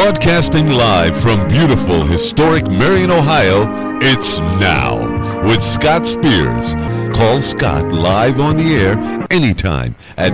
Broadcasting live from beautiful, historic Marion, Ohio, it's Now with Scott Spears. Call Scott live on the air anytime at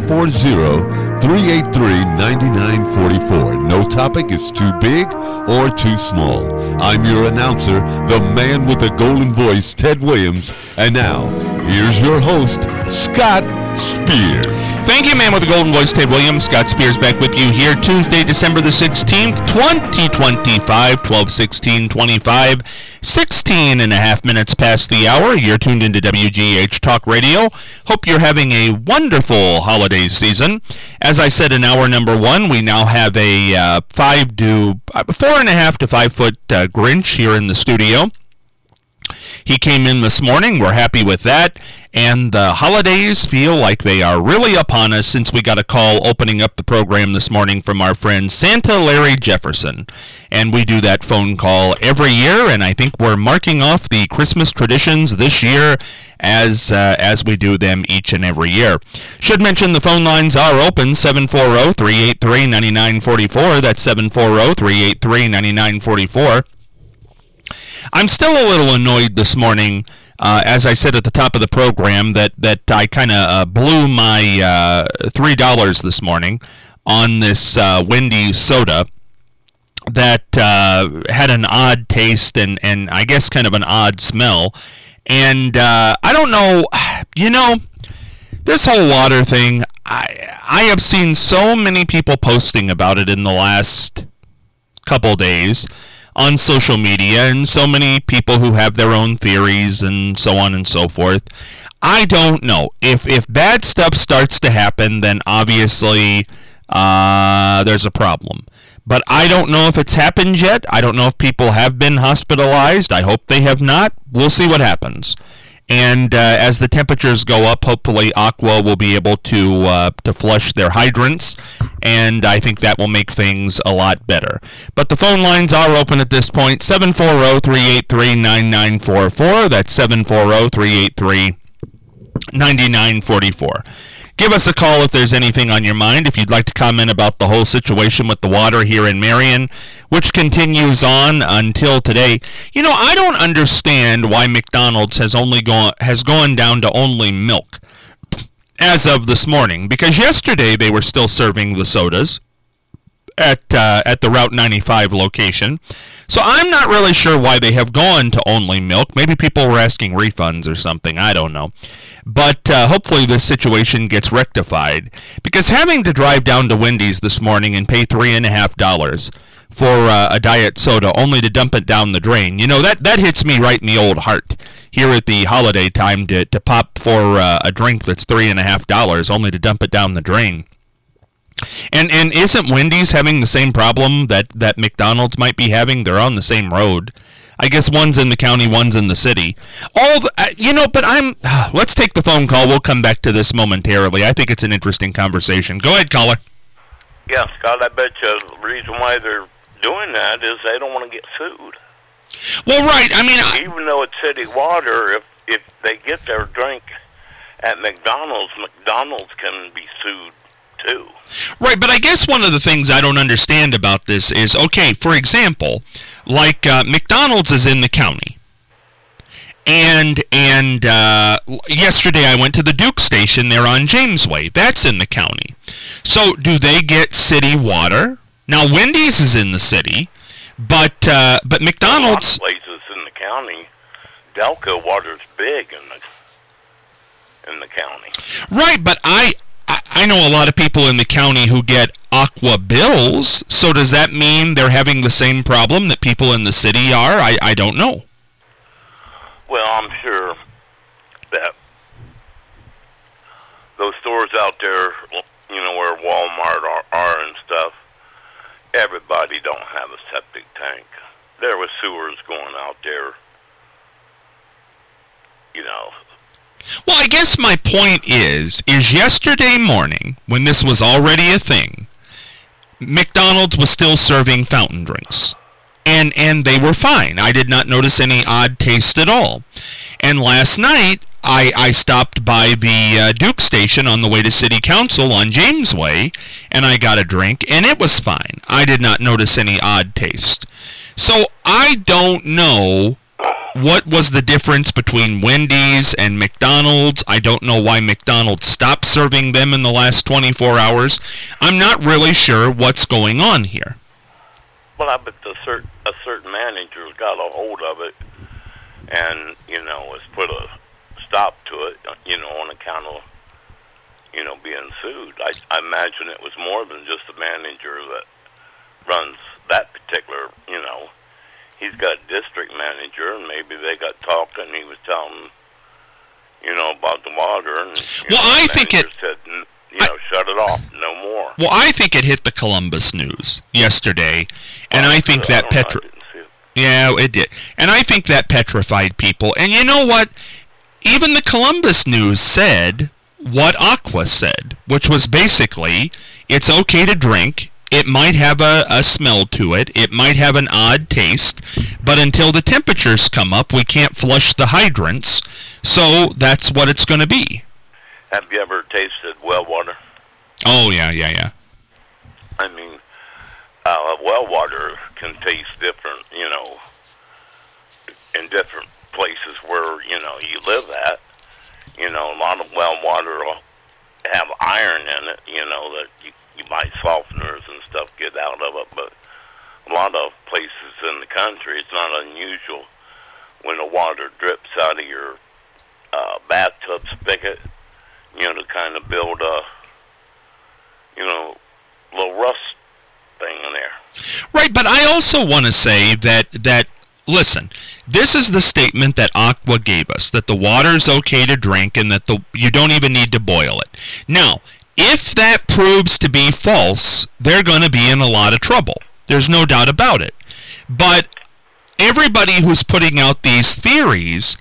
740-383-9944. No topic is too big or too small. I'm your announcer, the man with the golden voice, Ted Williams. And now, here's your host, Scott Spears. Thank you, man with the golden voice, Ted Williams. Scott Spears back with you here Tuesday, December the 16th, 2025, 12/16/25, 16 and a half minutes past the hour. You're tuned into WGH Talk Radio. Hope you're having a wonderful holiday season. As I said in hour number one, we now have a 4.5 to 5 foot Grinch here in the studio. He came in this morning. We're happy with that. And the holidays feel like they are really upon us since we got a call opening up the program this morning from our friend Santa Larry Jefferson. And we do that phone call every year, and I think we're marking off the Christmas traditions this year as we do them each and every year. Should mention the phone lines are open, 740-383-9944. That's 740-383-9944. I'm still a little annoyed this morning, as I said at the top of the program, that I kind of blew my $3 this morning on this Wendy's soda that had an odd taste and I guess kind of an odd smell. And I don't know, this whole water thing, I have seen so many people posting about it in the last couple days on social media, and so many people who have their own theories and so on and so forth. I don't know. If bad stuff starts to happen, then obviously there's a problem. But I don't know if it's happened yet. I don't know if people have been hospitalized. I hope they have not. We'll see what happens. And as the temperatures go up, hopefully Aqua will be able to flush their hydrants, and I think that will make things a lot better. But the phone lines are open at this point, 740-383-9944. That's 740-383-9944. Give us a call if there's anything on your mind, if you'd like to comment about the whole situation with the water here in Marion, which continues on until today. I don't understand why McDonald's has gone down to only milk as of this morning, because yesterday they were still serving the sodas at the Route 95 location. So I'm not really sure why they have gone to only milk. Maybe people were asking refunds or something. I don't know. But hopefully this situation gets rectified, because having to drive down to Wendy's this morning and pay $3.50 for a diet soda only to dump it down the drain, that hits me right in the old heart here at the holiday time to pop for a drink that's $3.50 only to dump it down the drain. And isn't Wendy's having the same problem that McDonald's might be having? They're on the same road. I guess one's in the county, one's in the city. Let's take the phone call. We'll come back to this momentarily. I think it's an interesting conversation. Go ahead, caller. Yeah, Scott, I bet you the reason why they're doing that is they don't want to get sued. Well, right. Even though it's city water, if they get their drink at McDonald's can be sued too. Right, but I guess one of the things I don't understand about this is, okay, for example, like McDonald's is in the county, and yesterday I went to the Duke station there on Jamesway. That's in the county. So do they get city water? Now Wendy's is in the city, but McDonald's. A lot of places in the county, Delco water's big in the county. Right, but I know a lot of people in the county who get Aqua bills, so does that mean they're having the same problem that people in the city are? I don't know. Well, I'm sure that those stores out there, where Walmart are and stuff, everybody don't have a septic tank. There was sewers going out there, Well, I guess my point is yesterday morning, when this was already a thing, McDonald's was still serving fountain drinks. And they were fine. I did not notice any odd taste at all. And last night, I stopped by the Duke station on the way to City Council on James Way, and I got a drink, and it was fine. I did not notice any odd taste. So I don't know what was the difference between Wendy's and McDonald's. I don't know why McDonald's stopped serving them in the last 24 hours. I'm not really sure what's going on here. Well, I bet a certain manager's got a hold of it and, has put a stop to it, on account of, being sued. I imagine it was more than just the manager that runs that particular, he's got a district manager, and maybe they got talking, he was telling them, about the water, and I think it said, shut it off, no more. Well, I think it hit the Columbus News yesterday, and I think that Yeah, it did. And I think that petrified people. And you know what? Even the Columbus News said what Aqua said, which was basically, it's okay to drink. It might have a smell to it. It might have an odd taste. But until the temperatures come up, we can't flush the hydrants. So that's what it's going to be. Have you ever tasted well water? Oh, yeah. I mean, well water can taste different, in different places where, you live at. A lot of well water will have iron in it, that you might softeners and stuff get out of it. But a lot of places in the country, it's not unusual when the water drips out of your bathtub spigot, to kind of build a, little rust thing in there. Right, but I also want to say that listen, this is the statement that Aqua gave us, that the water's okay to drink and that you don't even need to boil it. Now, if that proves to be false, they're going to be in a lot of trouble. There's no doubt about it. But everybody who's putting out these theories,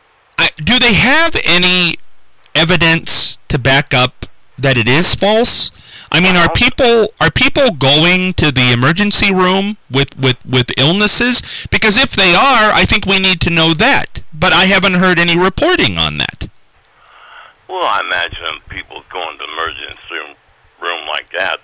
do they have any evidence to back up that it is false? I mean, are people going to the emergency room with illnesses? Because if they are, I think we need to know that. But I haven't heard any reporting on that. Well, I imagine people going to the emergency room like that,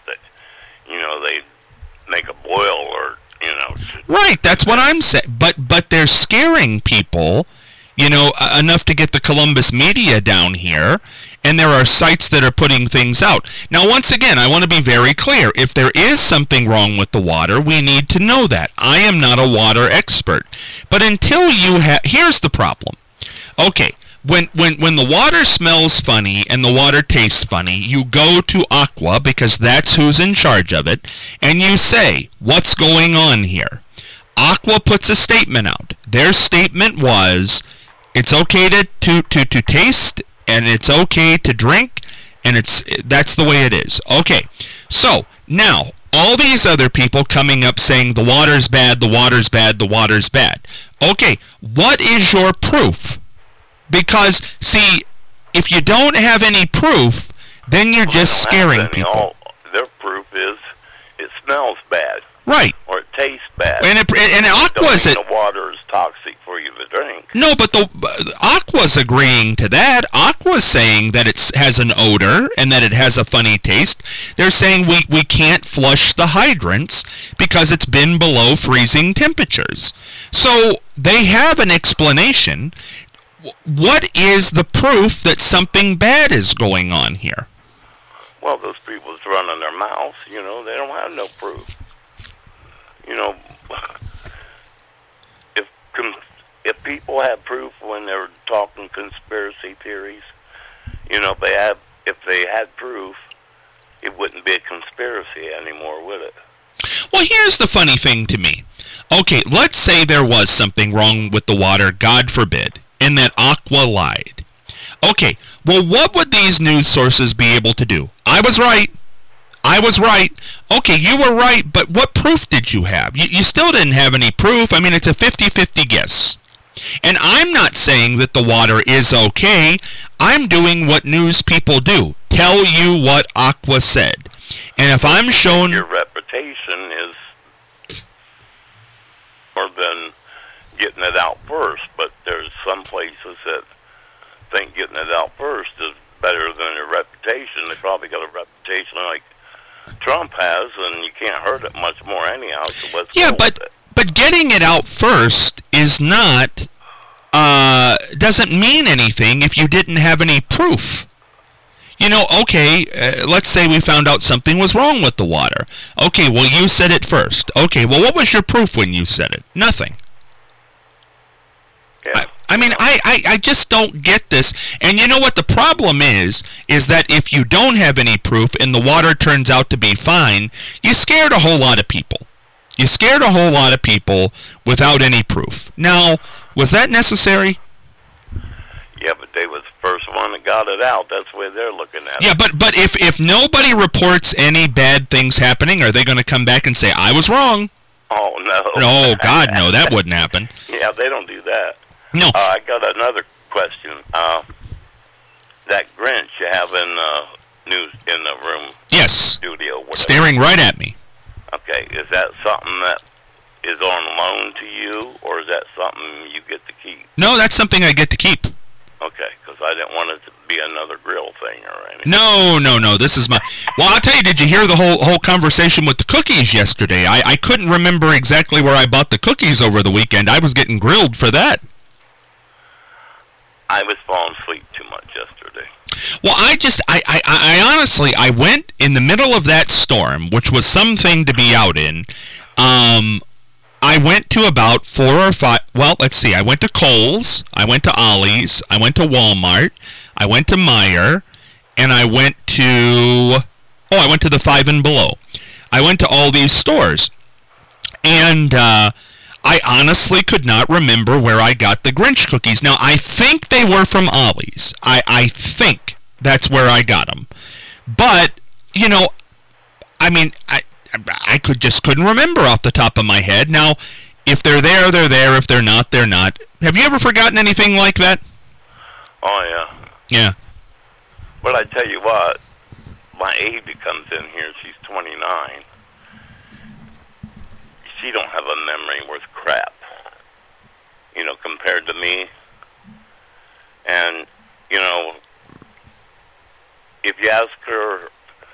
they make a boil or, Right, that's what I'm saying. But they're scaring people, enough to get the Columbus media down here, and there are sites that are putting things out. Now, once again, I want to be very clear. If there is something wrong with the water, we need to know that. I am not a water expert. But until you here's the problem. Okay, when the water smells funny and the water tastes funny, you go to Aqua, because that's who's in charge of it, and you say, what's going on here? Aqua puts a statement out. Their statement was, it's okay to taste, and it's okay to drink, and that's the way it is. Okay, so now all these other people coming up saying the water's bad, the water's bad, the water's bad. Okay, what is your proof? Because, see, if you don't have any proof, then you're just scaring people. Their proof is it smells bad. Right. Or it tastes bad. And Aqua's the water is toxic for you to drink. No, but Aqua's agreeing to that. Aqua's saying that it has an odor and that it has a funny taste. They're saying we can't flush the hydrants because it's been below freezing temperatures. So they have an explanation. What is the proof that something bad is going on here? Well, those people's running their mouths, they don't have no proof. If people have proof when they're talking conspiracy theories, if they had proof, it wouldn't be a conspiracy anymore, would it? Well, here's the funny thing to me. Okay, let's say there was something wrong with the water, God forbid, and that Aqua lied. Okay, well, what would these news sources be able to do? I was right. Okay, you were right, but what proof did you have? You still didn't have any proof. I mean, it's a 50-50 guess. And I'm not saying that the water is okay. I'm doing what news people do. Tell you what Aqua said. And if I'm shown... Your reputation is more than getting it out first, but there's some places that think getting it out first is better than a reputation. They probably got a reputation like Trump has, and you can't hurt it much more anyhow. So let's go with it. But getting it out first is not doesn't mean anything if you didn't have any proof. You know, okay, let's say we found out something was wrong with the water. Okay, well, you said it first. Okay, well, what was your proof when you said it? Nothing. Yeah. I mean, I just don't get this. And you know what the problem is that if you don't have any proof and the water turns out to be fine, you scared a whole lot of people. You scared a whole lot of people without any proof. Now, was that necessary? Yeah, but they was the first one that got it out. That's the way they're looking at it. Yeah, but if nobody reports any bad things happening, are they going to come back and say, I was wrong? Oh, no. Oh, God, no, that wouldn't happen. Yeah, they don't do that. No. I got another question. That Grinch you have in the room. Yes. Studio. Whatever. Staring right at me. Okay, is that something that is on loan to you, or is that something you get to keep? No, that's something I get to keep. Okay, because I didn't want it to be another grill thing or anything. No, this is my... Well, I'll tell you, did you hear the whole conversation with the cookies yesterday? I couldn't remember exactly where I bought the cookies over the weekend. I was getting grilled for that. I was falling asleep too much yesterday. Well, I honestly, I went in the middle of that storm, which was something to be out in. I went to about 4 or 5, well, let's see, I went to Kohl's, I went to Ollie's, I went to Walmart, I went to Meijer, and I went to the Five and Below. I went to all these stores, and I honestly could not remember where I got the Grinch cookies. Now, I think they were from Ollie's. I think that's where I got them. But, you know, I mean, I couldn't remember off the top of my head. Now, if they're there, they're there. If they're not, they're not. Have you ever forgotten anything like that? Oh, yeah. Yeah. But I tell you what, my Avie comes in here, she's 29. She don't have a memory worth crap, you know, compared to me. And, you know, if you ask her,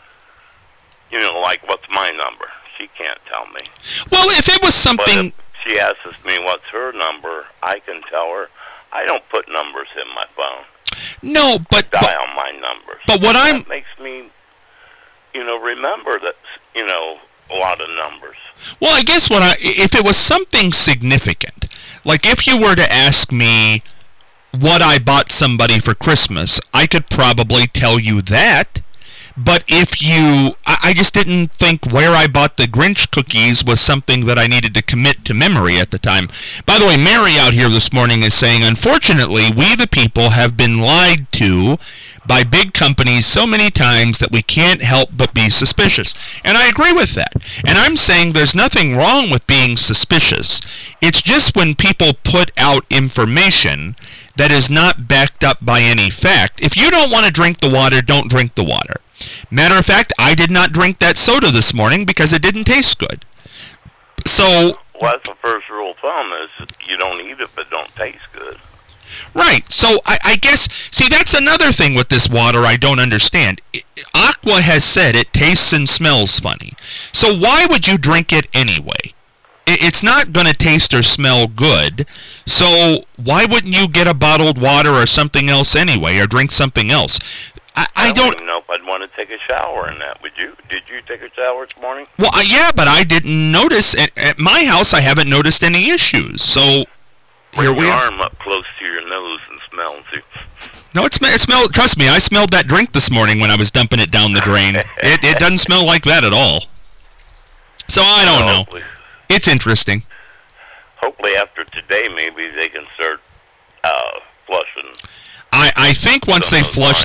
you know, like, what's my number? She can't tell me. Well, if it was something... But if she asks me what's her number, I can tell her. I don't put numbers in my phone. No, but... Dial my numbers. But what that makes me, you know, remember that, you know, a lot of numbers. Well, I guess if it was something significant, like if you were to ask me what I bought somebody for Christmas, I could probably tell you that. But I just didn't think where I bought the Grinch cookies was something that I needed to commit to memory at the time. By the way, Mary out here this morning is saying, unfortunately, we the people have been lied to by big companies so many times that we can't help but be suspicious. And I agree with that. And I'm saying there's nothing wrong with being suspicious. It's just when people put out information that is not backed up by any fact. If you don't want to drink the water, don't drink the water. Matter of fact, I did not drink that soda this morning because it didn't taste good. So... Well, that's the first rule of thumb is you don't eat it, but don't taste good. Right. So I guess, see, that's another thing with this water I don't understand. Aqua has said it tastes and smells funny. So why would you drink it anyway? It's not going to taste or smell good. So why wouldn't you get a bottled water or something else anyway, or drink something else? I don't even know if I'd want to take a shower in that. Would you? Did you take a shower this morning? Well, yeah, but I didn't notice. At my house, I haven't noticed any issues. So Bring your arm up close to your nose and smell and see. No, it smelled. Trust me, I smelled that drink this morning when I was dumping it down the drain. It doesn't smell like that at all. So I don't know. It's interesting. Hopefully, after today, maybe they can start flushing. I think once they flush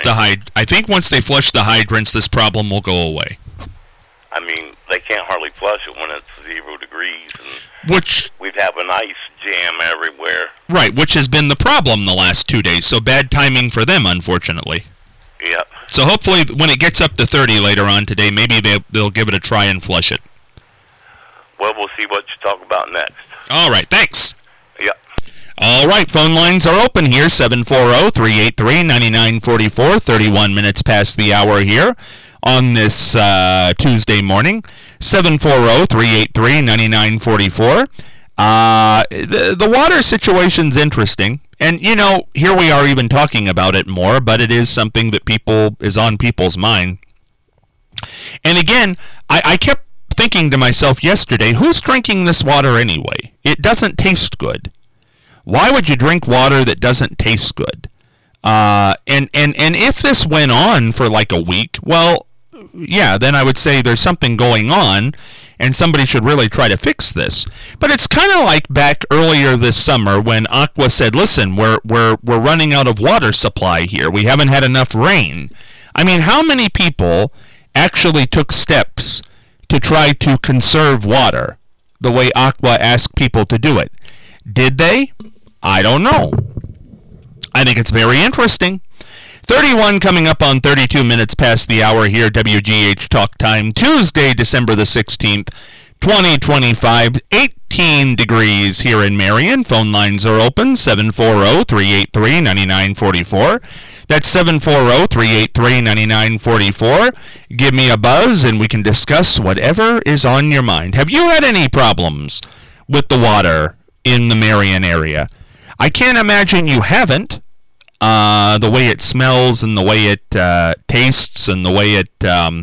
the hydrants, this problem will go away. I mean, they can't hardly flush it when it's 0 degrees, and which we'd have an ice jam everywhere. Right, which has been the problem the last 2 days. So bad timing for them, unfortunately. Yep. So hopefully, when it gets up to 30 later on today, maybe they'll give it a try and flush it. Well, we'll see what you talk about next. All right, thanks. Yep. All right, phone lines are open here, 740-383-9944, 31 minutes past the hour here on this Tuesday morning, 740-383-9944. The water situation's interesting, and, here we are even talking about it more, but it is something that is on people's mind. And again, I kept thinking to myself yesterday, who's drinking this water anyway? It doesn't taste good. Why would you drink water that doesn't taste good? And if this went on for like a week, well, yeah, then I would say there's something going on, and somebody should really try to fix this. But it's kind of like back earlier this summer when Aqua said, "Listen, we're running out of water supply here. We haven't had enough rain." I mean, how many people actually took steps to try to conserve water the way Aqua asked people to do it? Did they? I don't know. I think it's very interesting. 31 coming up on 32 minutes past the hour here, WGH Talk Time, Tuesday, December the 16th, 2025, 18 degrees here in Marion. Phone lines are open, 740-383-9944. That's 740-383-9944. Give me a buzz and we can discuss whatever is on your mind. Have you had any problems with the water in the Marion area? I can't imagine you haven't. The way it smells and the way it tastes and the way it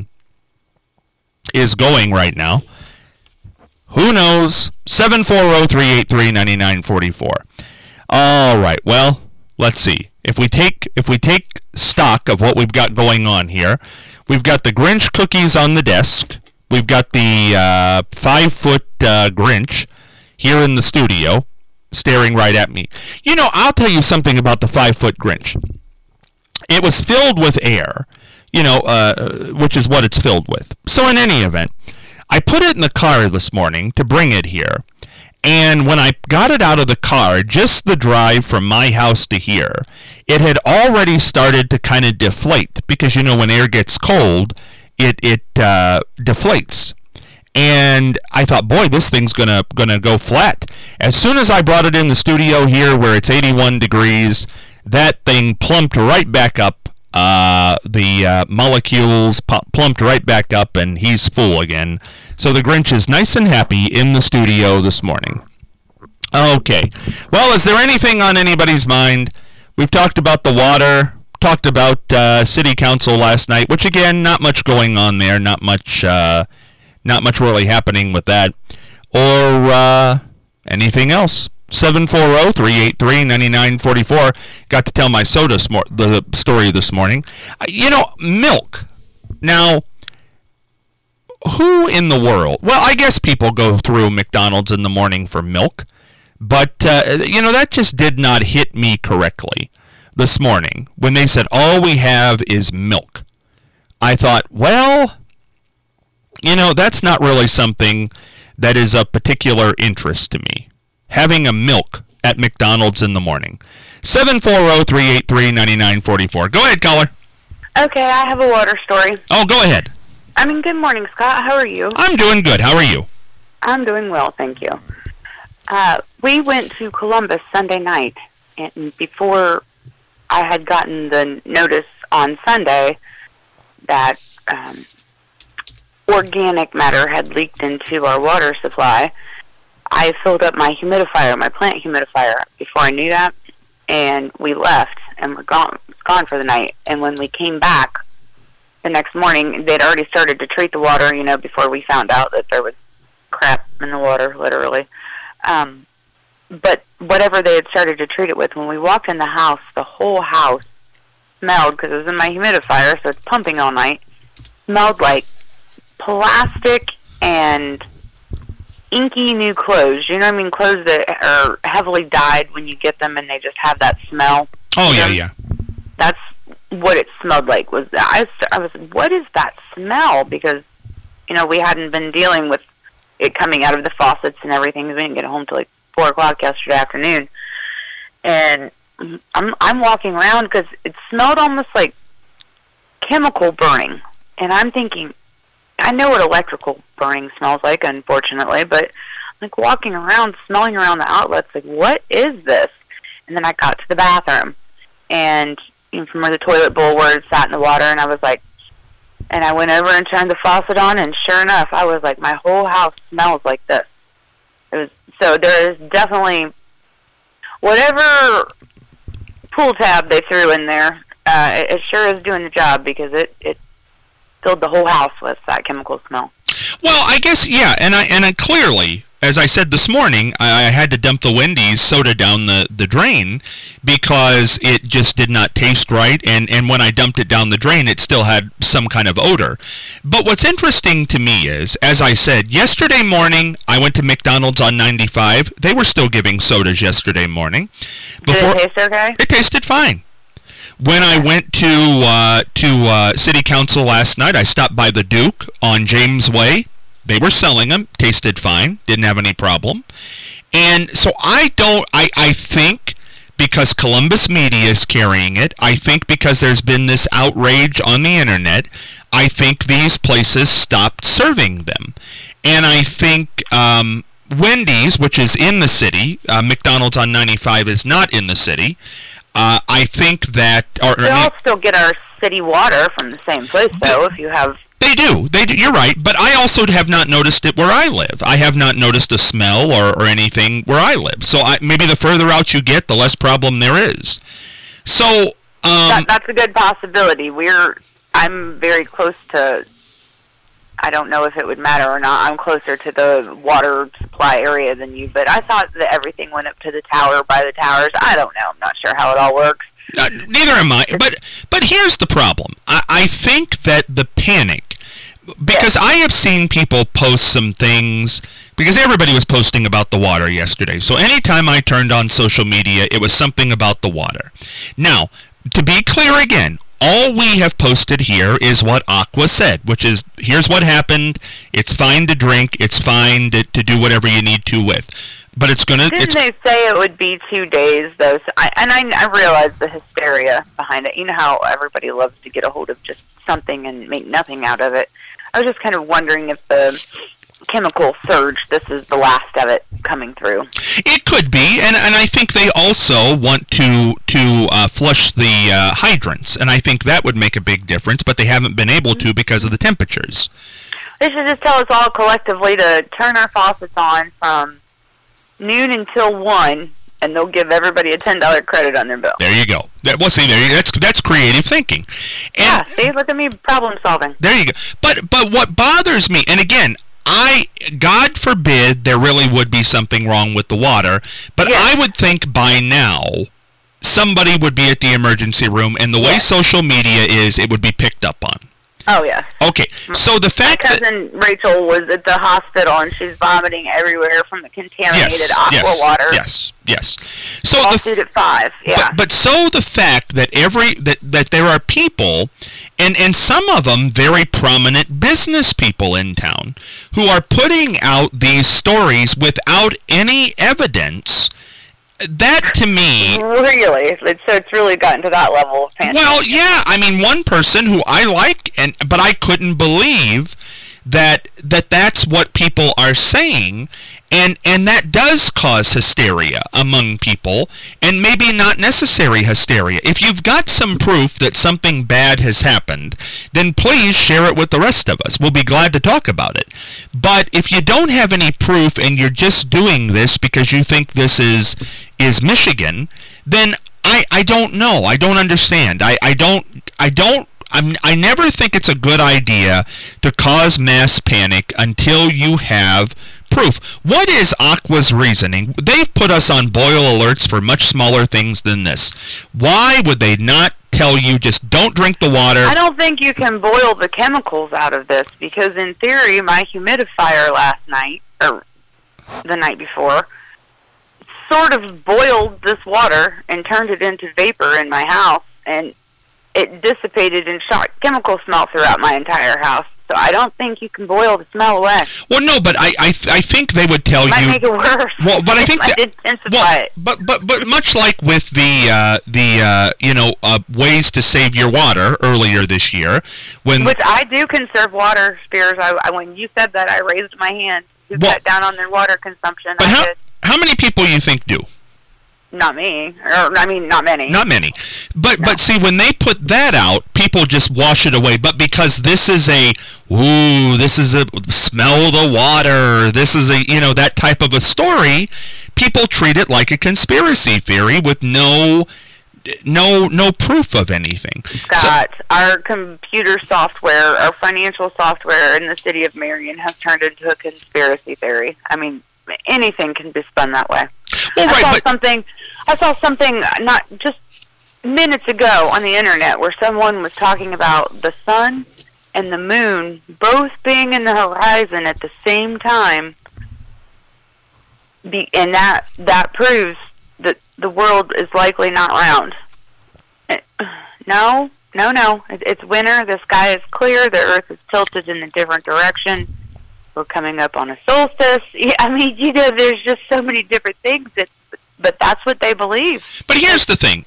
is going right now. Who knows? 740-383-9944. All right. Well, let's see. If we take stock of what we've got going on here, we've got the Grinch cookies on the desk. We've got the 5-foot Grinch here in the studio, staring right at me. I'll tell you something about the 5-foot Grinch. It was filled with air, which is what it's filled with. So in any event, I put it in the car this morning to bring it here. And when I got it out of the car, just the drive from my house to here, it had already started to kind of deflate. Because, when air gets cold, it deflates. And I thought, boy, this thing's gonna go flat. As soon as I brought it in the studio here, where it's 81 degrees, that thing plumped right back up. The molecules plumped right back up, and he's full again. So the Grinch is nice and happy in the studio this morning. Okay. Well, is there anything on anybody's mind? We've talked about the water. Talked about city council last night, which again, not much going on there. Not much really happening with that. Or anything else. 740-383-9944. Got to tell my the story this morning. Milk. Now, who in the world? Well, I guess people go through McDonald's in the morning for milk. But, that just did not hit me correctly this morning when they said, all we have is milk. I thought, well, that's not really something that is of particular interest to me. Having a milk at McDonald's in the morning. 740-383-9944. Go ahead, caller. Okay, I have a water story. Oh, go ahead. Good morning, Scott. How are you? I'm doing good. How are you? I'm doing well, thank you. We went to Columbus Sunday night, and before I had gotten the notice on Sunday that organic matter had leaked into our water supply, I filled up my humidifier, my plant humidifier, before I knew that, and we left, and we're gone for the night. And when we came back the next morning, they'd already started to treat the water, before we found out that there was crap in the water, literally. But whatever they had started to treat it with, when we walked in the house, the whole house smelled, because it was in my humidifier, so it's pumping all night, smelled like plastic and inky new clothes. You know what I mean? Clothes that are heavily dyed when you get them and they just have that smell. Oh, yeah. That's what it smelled like. I was, what is that smell? Because, we hadn't been dealing with it coming out of the faucets and everything. We didn't get home till like 4 o'clock yesterday afternoon. And I'm walking around because it smelled almost like chemical burning. And I'm thinking, I know what electrical burning smells like, unfortunately, but like walking around, smelling around the outlets, like, what is this? And then I got to the bathroom, and from where the toilet bowl was sat in the water, and I was like, and I went over and turned the faucet on, and sure enough, I was like, my whole house smells like this. So there is definitely, whatever pool tab they threw in there, it sure is doing the job, because it filled the whole house with that chemical smell. Well, I guess, yeah, and I clearly, as I said this morning, I had to dump the Wendy's soda down the drain because it just did not taste right, and when I dumped it down the drain, it still had some kind of odor. But what's interesting to me is, as I said, yesterday morning, I went to McDonald's on 95. They were still giving sodas yesterday morning. Did it taste okay? It tasted fine. When I went to City Council last night, I stopped by the Duke on James Way. They were selling them, tasted fine, didn't have any problem. And so I think because Columbus Media is carrying it, I think because there's been this outrage on the internet, I think these places stopped serving them. And I think Wendy's, which is in the city, McDonald's on 95 is not in the city, I think that... We all still get our city water from the same place, though, if you have... They do. You're right. But I also have not noticed it where I live. I have not noticed a smell or anything where I live. So maybe the further out you get, the less problem there is. So... that's a good possibility. I'm very close to... I don't know if it would matter or not. I'm closer to the water supply area than you, but I thought that everything went up to the tower by the towers. I don't know. I'm not sure how it all works. Neither am I. But here's the problem. I think that the panic, because I have seen people post some things, because everybody was posting about the water yesterday. So anytime I turned on social media, it was something about the water. Now, to be clear again, all we have posted here is what Aqua said, which is, here's what happened, it's fine to drink, it's fine to do whatever you need to with. But it's going to... Didn't they say it would be 2 days, though? So I realize the hysteria behind it. You know how everybody loves to get a hold of just something and make nothing out of it. I was just kind of wondering if the chemical surge, this is the last of it coming through. It could be, and I think they also want to flush the hydrants, and I think that would make a big difference, but they haven't been able to because of the temperatures. They should just tell us all collectively to turn our faucets on from noon until 1, and they'll give everybody a $10 credit on their bill. There you go. That's creative thinking. And see, look at me problem solving. There you go. But what bothers me, and again, God forbid there really would be something wrong with the water, but I would think by now somebody would be at the emergency room, and the way social media is, it would be picked up on. Oh, yeah. Okay, so the fact that... My cousin Rachel was at the hospital, and she's vomiting everywhere from the contaminated aqua water. Yes. So lawsuit at 5, But so the fact that that there are people, and some of them very prominent business people in town, who are putting out these stories without any evidence... That, to me... Really? So it's really gotten to that level of panic. Well, yeah. I mean, one person who I like, but I couldn't believe that's what people are saying, and that does cause hysteria among people, and maybe not necessary hysteria. If you've got some proof that something bad has happened, then please share it with the rest of us. We'll be glad to talk about it. But if you don't have any proof and you're just doing this because you think this is Michigan, then I don't know. I don't understand. I never think it's a good idea to cause mass panic until you have proof. What is Aqua's reasoning? They've put us on boil alerts for much smaller things than this. Why would they not tell you just don't drink the water? I don't think you can boil the chemicals out of this, because in theory, my humidifier last night, or the night before, sort of boiled this water and turned it into vapor in my house, and it dissipated and shot chemical smell throughout my entire house. So I don't think you can boil the smell away. Well, no, but I think they would tell you... Might make it worse. Well, but I think that... intensify it. But much like with the ways to save your water earlier this year, which I do conserve water, Spears. When you said that, I raised my hand to cut down on their water consumption. But how many people you think do? not me, or I mean, not many. Not many. But see, when they put that out, people just wash it away. But because this is a smell the water, this is a, that type of a story, people treat it like a conspiracy theory with no proof of anything. Scott, our computer software, our financial software in the city of Marion has turned into a conspiracy theory. I mean, anything can be spun that way. Well, I saw something not just minutes ago on the internet where someone was talking about the sun and the moon both being in the horizon at the same time, and that proves that the world is likely not round. No. It's winter. The sky is clear. The earth is tilted in a different direction. We're coming up on a solstice. I mean, there's just so many different things but that's what they believe. But here's the thing.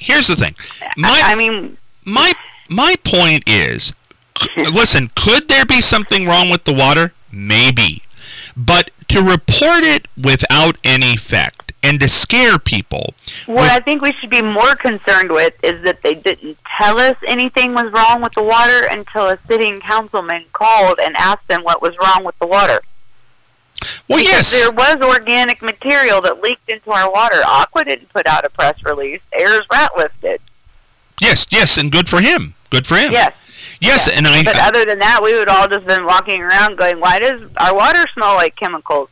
My point is, listen, could there be something wrong with the water? Maybe. But to report it without any fact and to scare people. What I think we should be more concerned with is that they didn't tell us anything was wrong with the water until a sitting councilman called and asked them what was wrong with the water. Well, because yes. There was organic material that leaked into our water. Aqua didn't put out a press release. Ayers Ratliff did. Yes, and good for him. Yes, and But other than that, we would all just been walking around going, why does our water smell like chemicals?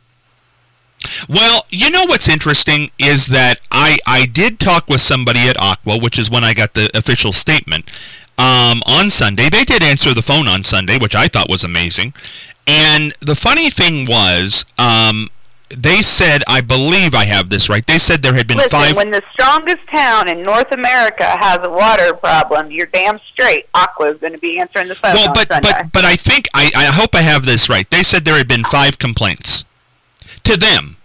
Well, you know what's interesting is that I did talk with somebody at Aqua, which is when I got the official statement, on Sunday. They did answer the phone on Sunday, which I thought was amazing. And the funny thing was, they said, I believe I have this right, they said there had been when the strongest town in North America has a water problem, you're damn straight Aqua is going to be answering the phone on Sunday. But I think, I hope I have this right, they said there had been 5 complaints. To them.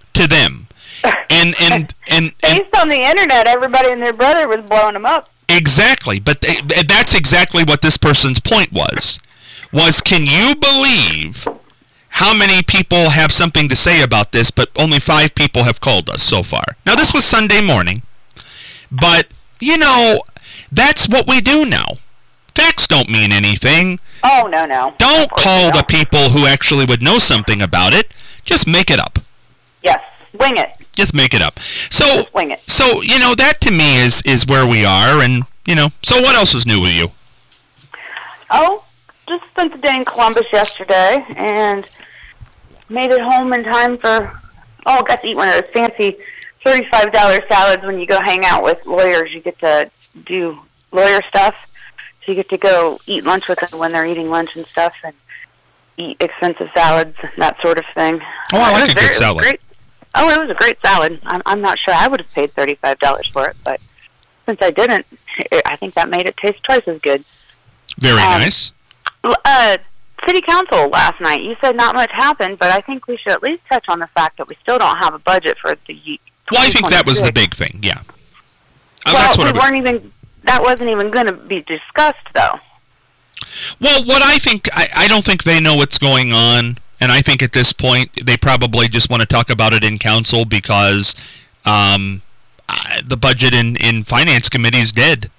And based on the internet, everybody and their brother was blowing them up. Exactly, but that's exactly what this person's point was can you believe how many people have something to say about this, but only 5 people have called us so far. Now, this was Sunday morning, but, that's what we do now. Facts don't mean anything. Oh, no. Don't call the people who actually would know something about it. Just make it up. Yes, wing it. Just make it up. Just wing it. So, that to me is where we are, and, so what else is new with you? Oh, just spent the day in Columbus yesterday, and made it home in time for, got to eat one of those fancy $35 salads when you go hang out with lawyers. You get to do lawyer stuff, so you get to go eat lunch with them when they're eating lunch and stuff, and eat expensive salads, that sort of thing. Oh, I like a good salad. It was a great salad. I'm not sure I would have paid $35 for it, but since I didn't, I think that made it taste twice as good. Very nice. City Council last night, you said not much happened, but I think we should at least touch on the fact that we still don't have a budget for the year. Well, I think that was the big thing, yeah. That wasn't even going to be discussed, though. Well, what I think, I don't think they know what's going on, and I think at this point they probably just want to talk about it in council because the budget in Finance Committee is dead.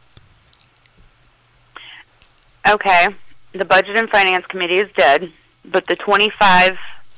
Okay, the Budget and Finance Committee is dead, but the 25%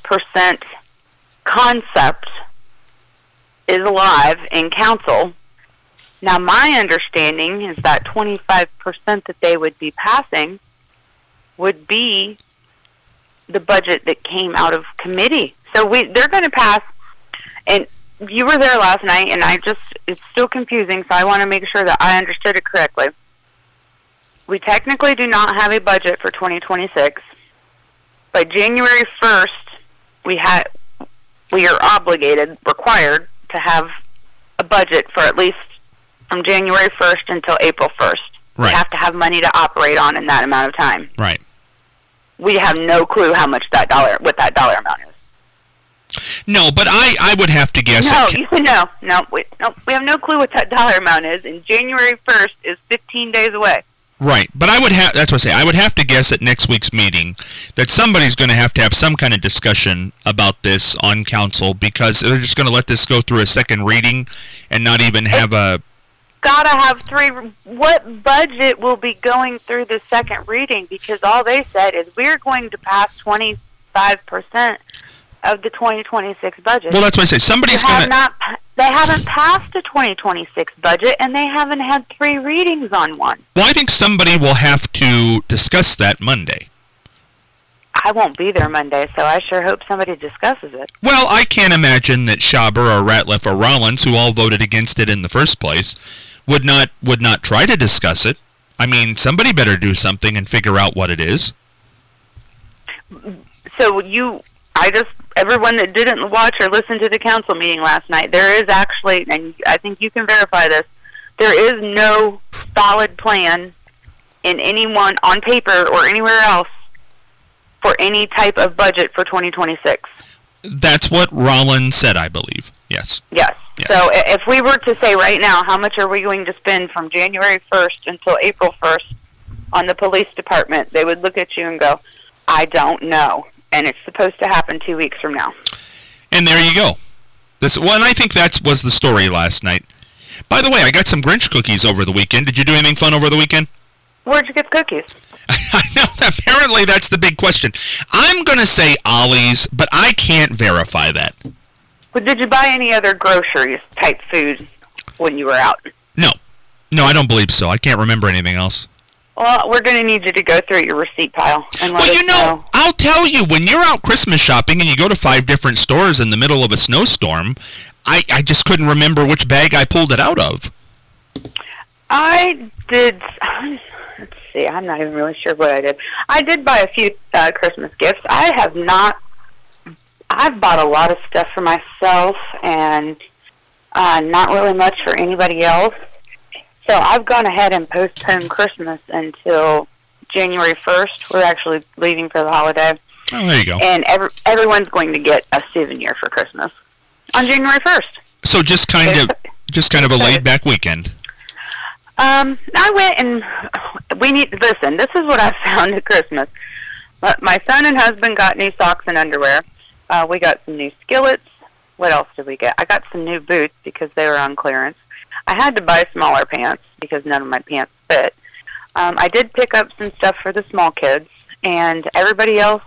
concept is alive in council. Now, my understanding is that 25% that they would be passing would be the budget that came out of committee. So they're going to pass, and you were there last night, and it's still confusing, so I want to make sure that I understood it correctly. We technically do not have a budget for 2026. By January 1st, we are required to have a budget for at least from January 1st until April 1st. Right. We have to have money to operate on in that amount of time. Right. We have no clue how much what that dollar amount is. No, but I would have to guess. No. We have no clue what that dollar amount is, and January 1st is 15 days away. Right, but that's what I say, I would have to guess at next week's meeting that somebody's going to have some kind of discussion about this on council, because they're just going to let this go through a second reading and not even have a... Gotta have what budget will be going through the second reading? Because all they said is we're going to pass 25% of the 2026 budget. Well, that's what I say, somebody's going to... They haven't passed a 2026 budget, and they haven't had 3 readings on one. Well, I think somebody will have to discuss that Monday. I won't be there Monday, so I sure hope somebody discusses it. Well, I can't imagine that Schaber or Ratliff or Rollins, who all voted against it in the first place, would not try to discuss it. I mean, somebody better do something and figure out what it is. So everyone that didn't watch or listen to the council meeting last night, there is actually, and I think you can verify this, there is no solid plan in anyone on paper or anywhere else for any type of budget for 2026. That's what Rollins said, I believe. Yes. Yes. So if we were to say right now, how much are we going to spend from January 1st until April 1st on the police department, they would look at you and go, I don't know. And it's supposed to happen 2 weeks from now. And there you go. And I think that was the story last night. By the way, I got some Grinch cookies over the weekend. Did you do anything fun over the weekend? Where'd you get the cookies? I know, apparently that's the big question. I'm going to say Ollie's, but I can't verify that. But did you buy any other groceries type food when you were out? No, I don't believe so. I can't remember anything else. Well, we're going to need you to go through your receipt pile and let us know. I'll tell you, when you're out Christmas shopping and you go to 5 different stores in the middle of a snowstorm, I just couldn't remember which bag I pulled it out of. I did... Let's see, I'm not even really sure what I did. I did buy a few Christmas gifts. I've bought a lot of stuff for myself and not really much for anybody else. So I've gone ahead and postponed Christmas until January 1st. We're actually leaving for the holiday. Oh, there you go. And everyone's going to get a souvenir for Christmas on January 1st. So just kind of a laid-back weekend. I went and listen, this is what I found at Christmas. My son and husband got new socks and underwear. We got some new skillets. What else did we get? I got some new boots because they were on clearance. I had to buy smaller pants because none of my pants fit. I did pick up some stuff for the small kids, and everybody else.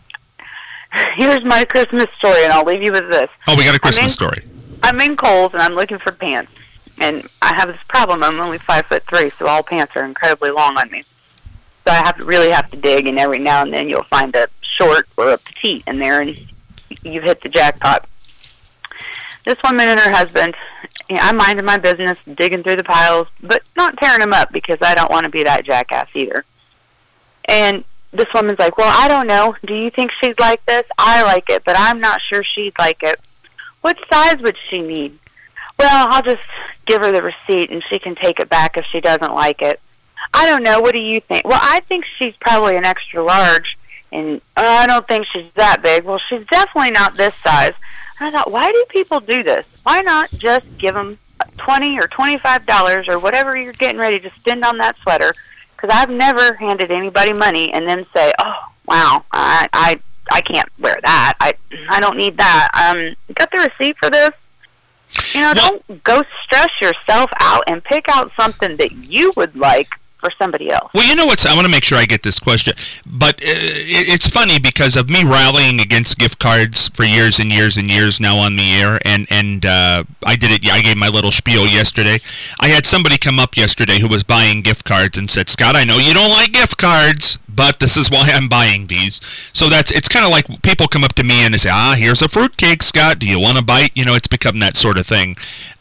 Here's my Christmas story, and I'll leave you with this. Oh, we got a Christmas story. I'm in Kohl's, and I'm looking for pants. And I have this problem. I'm only 5'3", so all pants are incredibly long on me. So I really have to dig, and every now and then you'll find a short or a petite in there, and you've hit the jackpot. This woman and her husband, I'm minding my business, digging through the piles, but not tearing them up because I don't want to be that jackass either. And this woman's like, well, I don't know. Do you think she'd like this? I like it, but I'm not sure she'd like it. What size would she need? Well, I'll just give her the receipt and she can take it back if she doesn't like it. I don't know. What do you think? Well, I think she's probably an extra large, and I don't think she's that big. Well, she's definitely not this size. And I thought, why do people do this? Why not just give them $20 or $25 or whatever you're getting ready to spend on that sweater? Because I've never handed anybody money and then say, oh, wow, I can't wear that. I don't need that. Got the receipt for this? Don't go stress yourself out and pick out something that you would like for somebody else. Well, I want to make sure I get this question, but it's funny because of me rallying against gift cards for years and years and years now on the air, and I did it. I gave my little spiel yesterday. I had somebody come up yesterday who was buying gift cards and said, Scott, I know you don't like gift cards, but this is why I'm buying these. So it's kind of like people come up to me and they say, here's a fruitcake, Scott. Do you want a bite? It's become that sort of thing.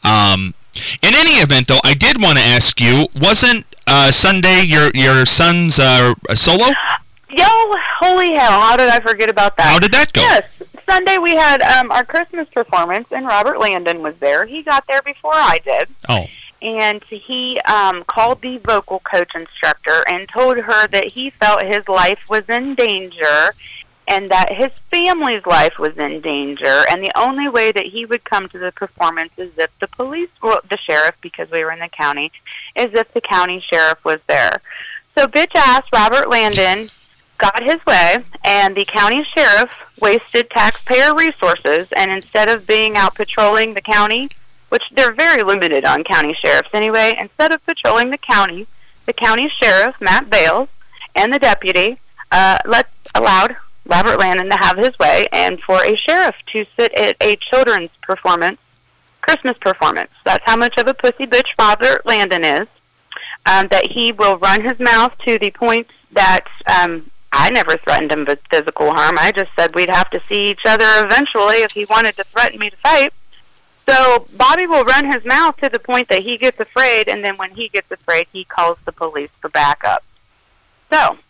In any event, though, I did want to ask you, wasn't Sunday your son's solo? Yo, holy hell, how did I forget about that? How did that go? Yes, Sunday we had our Christmas performance, and Robert Landon was there. He got there before I did. Oh. And he called the vocal coach instructor and told her that he felt his life was in danger and that his family's life was in danger, and the only way that he would come to the performance is if the sheriff, because we were in the county, is if the county sheriff was there. So bitch-ass Robert Landon got his way, and the county sheriff wasted taxpayer resources, and instead of being out patrolling the county, which they're very limited on county sheriffs anyway, instead of patrolling the county sheriff, Matt Bales, and the deputy allowed Robert Landon to have his way, and for a sheriff to sit at a children's Christmas performance. That's how much of a pussy bitch Robert Landon is, that he will run his mouth to the point that I never threatened him with physical harm. I just said we'd have to see each other eventually if he wanted to threaten me to fight. So Bobby will run his mouth to the point that he gets afraid, and then when he gets afraid, he calls the police for backup. So.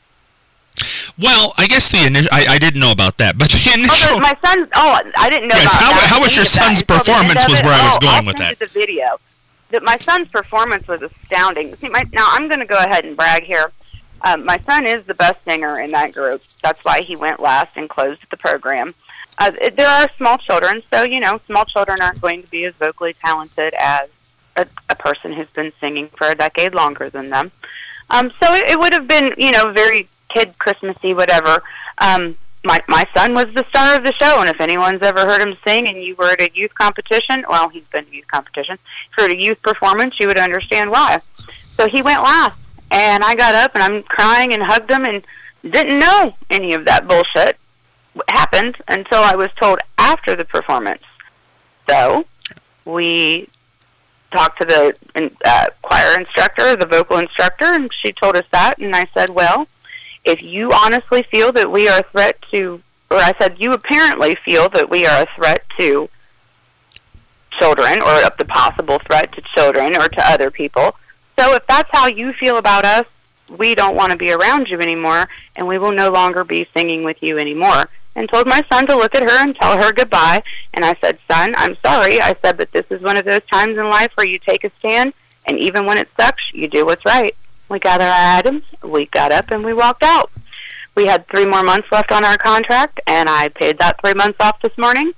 Well, I guess I didn't know about that, but the initial... my son... I didn't know about that. How was your son's performance was where I was going with that. I'll send you the video. My son's performance was astounding. See, now, I'm going to go ahead and brag here. My son is the best singer in that group. That's why he went last and closed the program. There are small children, so, small children aren't going to be as vocally talented as a person who's been singing for a decade longer than them. So it would have been, very kid Christmassy, whatever. My son was the star of the show, and if anyone's ever heard him sing and you were at a youth competition, well, he's been at youth competition, if you were at a youth performance, you would understand why. So he went last, and I got up, and I'm crying and hugged him and didn't know any of that bullshit happened until I was told after the performance. So we talked to the choir instructor, the vocal instructor, and she told us that, and I said, well, if you honestly feel that we are a threat to, or I said, you apparently feel that we are a threat to children, or the possible threat to children or to other people. So if that's how you feel about us, we don't want to be around you anymore, and we will no longer be singing with you anymore. And told my son to look at her and tell her goodbye. And I said, son, I'm sorry. I said, but this is one of those times in life where you take a stand, and even when it sucks, you do what's right. We got our items, we got up, and we walked out. We had 3 more months left on our contract, and I paid that 3 months off this morning.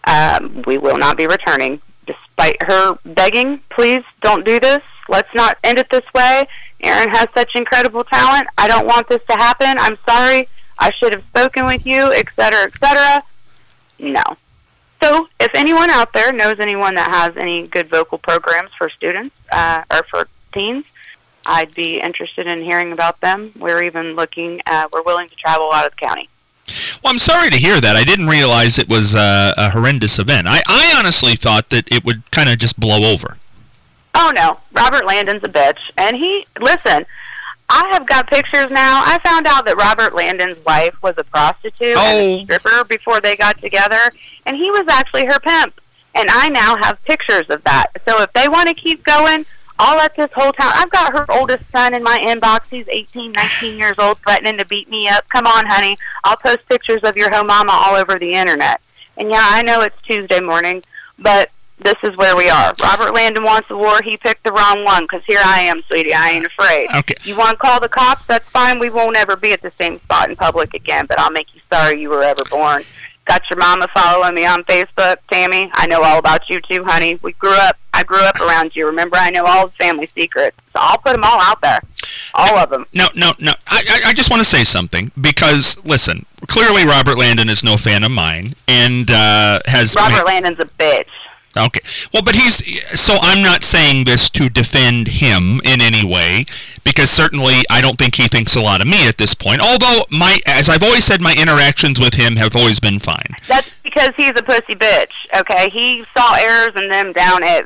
We will not be returning. Despite her begging, please don't do this. Let's not end it this way. Aaron has such incredible talent. I don't want this to happen. I'm sorry. I should have spoken with you, etc., etc. No. So if anyone out there knows anyone that has any good vocal programs for students or for teens, I'd be interested in hearing about them. We're even we're willing to travel out of the county. Well, I'm sorry to hear that. I didn't realize it was a horrendous event. I honestly thought that it would kind of just blow over. Oh, no. Robert Landon's a bitch. And listen, I have got pictures now. I found out that Robert Landon's wife was a prostitute and a stripper before they got together, and he was actually her pimp. And I now have pictures of that. So if they want to keep going, I'll let this whole town. I've got her oldest son in my inbox. He's 18, 19 years old, threatening to beat me up. Come on, honey. I'll post pictures of your hoe mama all over the internet. And yeah, I know it's Tuesday morning, but this is where we are. Robert Landon wants a war. He picked the wrong one, because here I am, sweetie. I ain't afraid. Okay. You want to call the cops? That's fine. We won't ever be at the same spot in public again, but I'll make you sorry you were ever born. Got your mama following me on Facebook, Tammy. I know all about you too, honey. I grew up around you. Remember, I know all the family secrets. So I'll put them all out there. All of them. No. I just want to say something, because, listen, clearly Robert Landon is no fan of mine, and has... Robert Landon's a bitch. Okay. Well, but so I'm not saying this to defend him in any way, because certainly I don't think he thinks a lot of me at this point, although as I've always said, my interactions with him have always been fine. That's because he's a pussy bitch, okay? He saw Ayers and them down at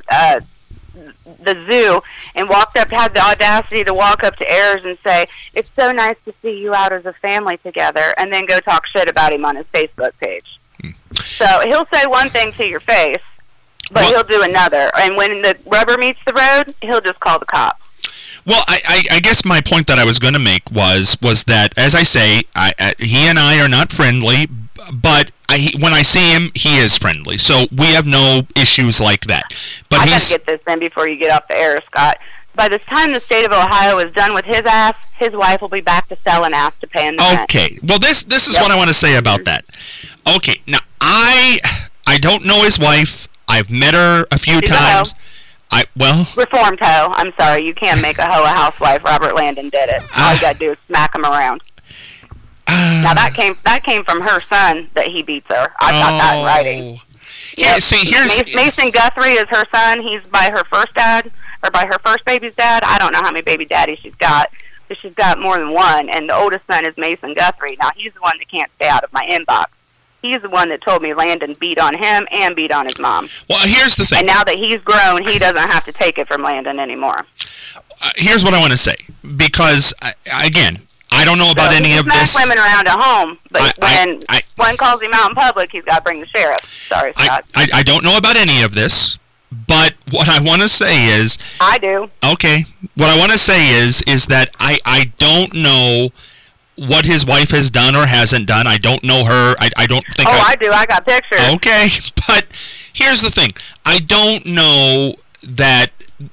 the zoo and had the audacity to walk up to Ayers and say, it's so nice to see you out as a family together, and then go talk shit about him on his Facebook page. So he'll say one thing to your face, but he'll do another. And when the rubber meets the road, he'll just call the cops. Well, I guess my point that I was going to make was that, as I say, he and I are not friendly, but when I see him, he is friendly. So we have no issues like that. But I got to get this in before you get off the air, Scott. By the time the state of Ohio is done with his ass, his wife will be back to selling ass to paying the rent. Okay. Well, this is what I want to say about that. Okay. Now, I don't know his wife. I've met her a few times. Reformed hoe. I'm sorry, you can't make a hoe a housewife. Robert Landon did it. All you gotta do is smack him around. Now that came from her son that he beats her. I've got that in writing. Yeah, see, Mason Guthrie is her son. He's by her first dad, or by her first baby's dad. I don't know how many baby daddies she's got, but she's got more than one. And the oldest son is Mason Guthrie. Now he's the one that can't stay out of my inbox. He's the one that told me Landon beat on him and beat on his mom. Well, here's the thing. And now that he's grown, he doesn't have to take it from Landon anymore. Here's what I want to say, because again, I don't know about any of this. He's not women around at home, but when one calls him out in public, he's got to bring the sheriff. Sorry, Scott. I don't know about any of this, but what I want to say is... I do. Okay. What I want to say is that I don't know what his wife has done or hasn't done. I don't know her. I don't think... I do. I got pictures. Okay, but here's the thing. I don't know that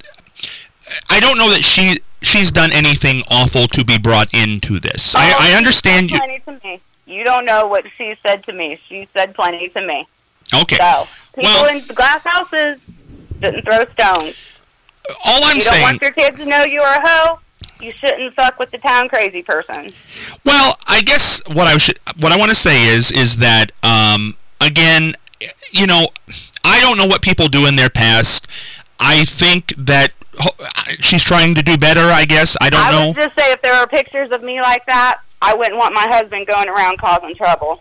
she's done anything awful to be brought into this. I understand you. Plenty to me. You don't know what she said to me. She said plenty to me. Okay. So people in glass houses shouldn't throw stones. All I'm saying. You don't want your kids to know you're a hoe. You shouldn't fuck with the town crazy person. Well, I guess what I want to say is that again, you know, I don't know what people do in their past. I think that she's trying to do better, I guess. I don't know. I would just say if there were pictures of me like that, I wouldn't want my husband going around causing trouble.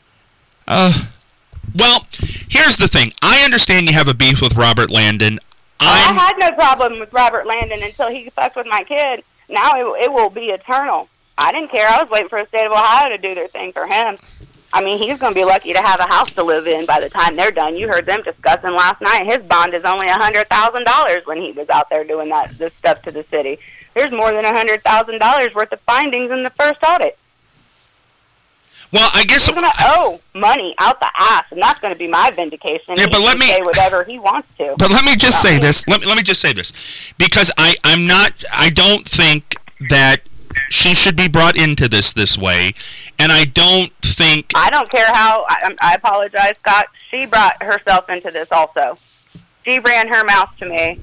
Well, here's the thing. I understand you have a beef with Robert Landon. I had no problem with Robert Landon until he fucked with my kid. Now it will be eternal. I didn't care. I was waiting for the state of Ohio to do their thing for him. I mean, he's going to be lucky to have a house to live in by the time they're done. You heard them discussing last night. His bond is only $100,000 when he was out there doing this stuff to the city. There's more than $100,000 worth of findings in the first audit. Well, I guess... He's going to owe money out the ass, and that's going to be my vindication. Yeah, but let me say whatever he wants to. But let me just say this. Let me just say this, because I don't think that she should be brought into this way, and I don't think... I don't care how... I apologize, Scott. She brought herself into this also. She ran her mouth to me.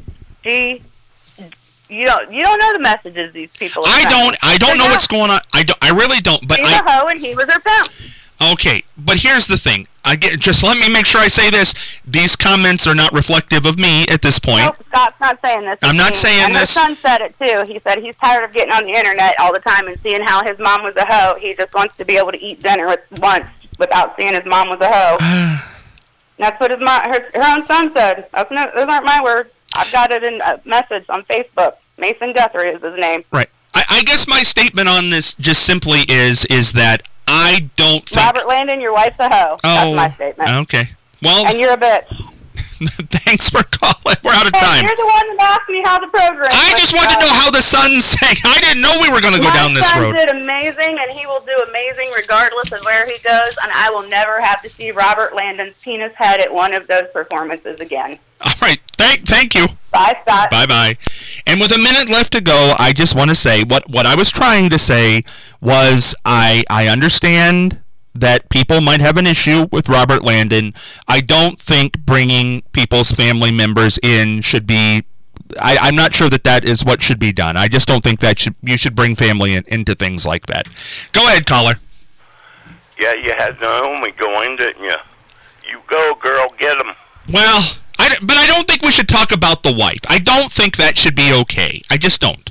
You don't know the messages these people are sending. I don't know what's going on. I really don't. But she's a hoe and he was her pimp. Okay, but here's the thing. Just let me make sure I say this. These comments are not reflective of me at this point. Nope, Scott's not saying this. I'm not saying and this. Her son said it too. He said he's tired of getting on the internet all the time and seeing how his mom was a hoe. He just wants to be able to eat dinner once without seeing his mom was a hoe. That's what her own son said. Those aren't my words. I've got it in a message on Facebook. Mason Guthrie is his name. Right. I guess my statement on this just simply is that I don't think... Robert Landon, your wife's a hoe. That's my statement. Okay. Well... And you're a bitch. Thanks for calling. We're out of time. You're the one that asked me how the program was. I just wanted to know how the son's saying. I didn't know we were going to go down this road. My son did amazing, and he will do amazing regardless of where he goes, and I will never have to see Robert Landon's penis head at one of those performances again. All right. Thank you. Bye, Scott. Bye-bye. And with a minute left to go, I just want to say what I was trying to say was I understand that people might have an issue with Robert Landon. I don't think bringing people's family members in should be... I'm not sure that is what should be done. I just don't think that you should bring family into things like that. Go ahead, caller. Yeah, you had Naomi going, didn't you? You go, girl, get him. Well... But I don't think we should talk about the wife. I don't think that should be okay. I just don't.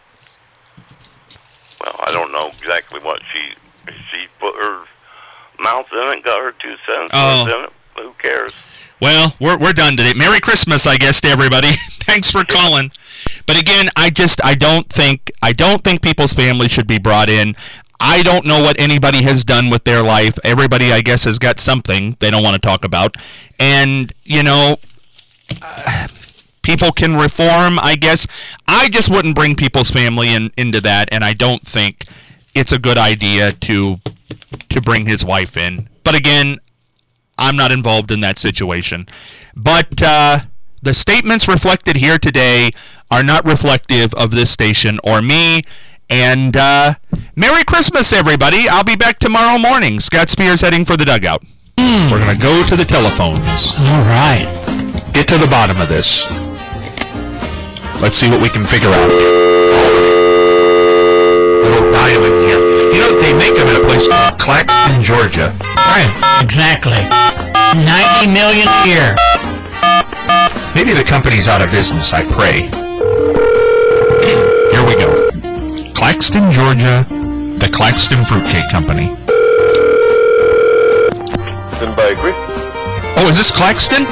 Well, I don't know exactly what she put her mouth in it, got her 2 cents in it. Who cares? Well, we're done today. Merry Christmas, I guess, to everybody. Thanks for calling. But again, I don't think people's families should be brought in. I don't know what anybody has done with their life. Everybody, I guess, has got something they don't want to talk about. And, you know... people can reform, I guess. I just wouldn't bring people's family into that, and I don't think it's a good idea to bring his wife in. But again, I'm not involved in that situation. But the statements reflected here today are not reflective of this station or me. And Merry Christmas, everybody. I'll be back tomorrow morning. Scott Spears heading for the dugout. We're going to go to the telephones. All right. Get to the bottom of this. Let's see what we can figure out. Little dialing here. You know, they make them in a place called Claxton, Georgia. Right, exactly. 90 million a year. Maybe the company's out of business, I pray. Here we go. Claxton, Georgia, the Claxton Fruitcake Company. Then by agree. Oh, is this Claxton?